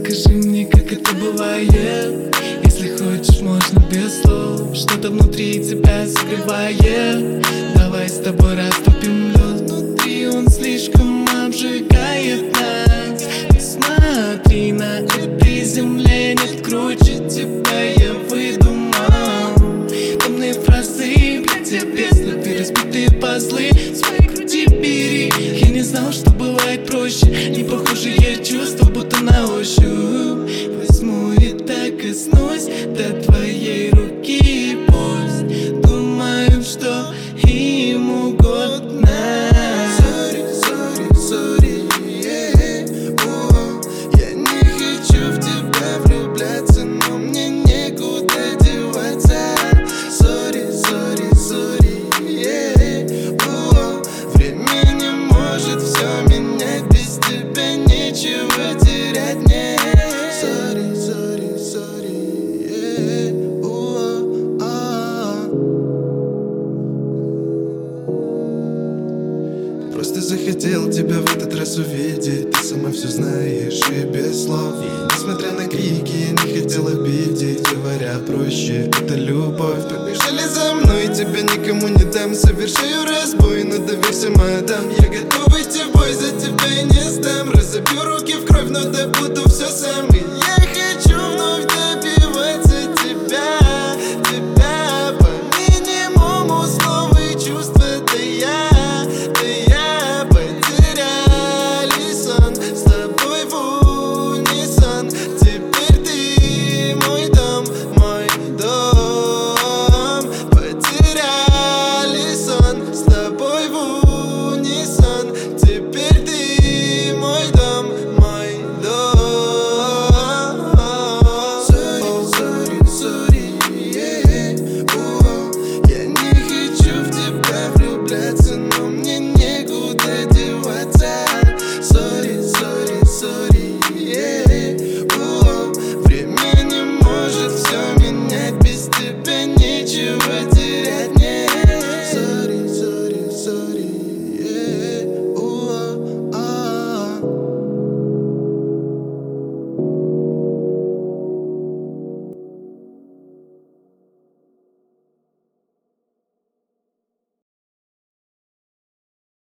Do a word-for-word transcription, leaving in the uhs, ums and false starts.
Скажи мне, как это бывает. Если хочешь, можно без слов. Что-то внутри тебя согревает. Давай с тобой растопим лед. Внутри он слишком обжигает нас. Посмотри, на этой земле нет круче тебя. Я выдумал томные фразы для тебя, слови, разбитые пазлы. Свои груди бери. Я не знал, что бывает проще. Непохожие чувства, будто на ощупь. Возьму и так коснусь до твоей руки. Пусть думают, что им угодно. Sorry, sorry, sorry, yeah. О, я не хочу в тебя влюбляться, но мне некуда деваться. Sorry, sorry, sorry, yeah. О, время не может все менять, без тебя нечего терять мне. Sorry, sorry, sorry, yeah. О, а. Просто захотел тебя в этот раз увидеть. Ты сама все знаешь и без слов. И несмотря на крики, я не хотел обидеть. Говоря проще, это любовь. Побежали за мной, тебя никому не дам. Совершаю разбой, но доверься, мадам. Я готов идти в бой, за тебя и не сдам. Разобью руки в кровь, но добуду все сам.